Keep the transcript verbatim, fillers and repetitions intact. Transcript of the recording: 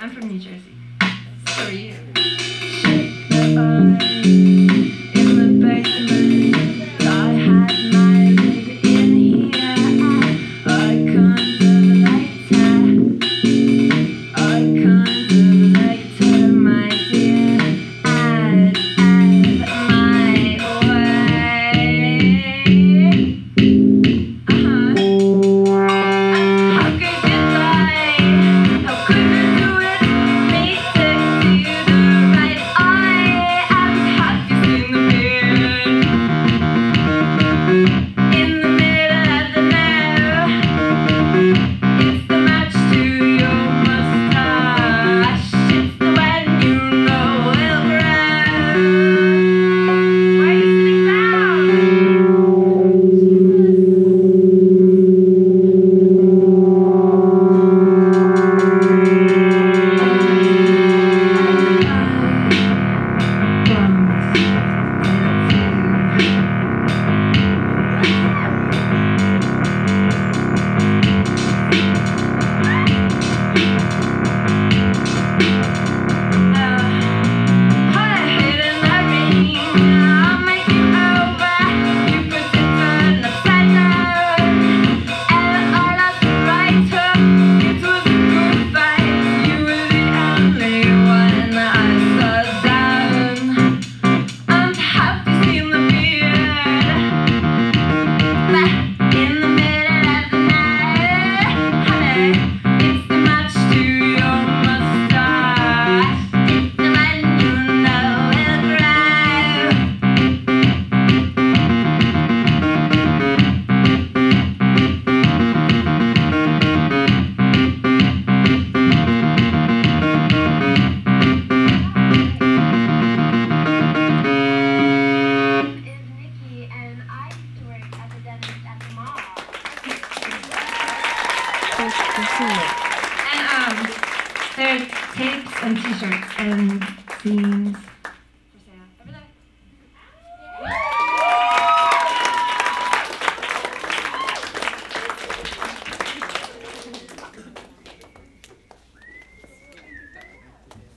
I'm from New Jersey. So are you. In the basement, I had my rig in here. I can't lighter. I can't lighter, my dear. I'd have my way. Uh-huh. How could you lie? How could you do it? Me take you the right eye. And have you seen the beard in the middle of the night? It's the match to your mustache. It's the one you know will grow. Why are you sitting down? And um, there's tapes and t-shirts and zines.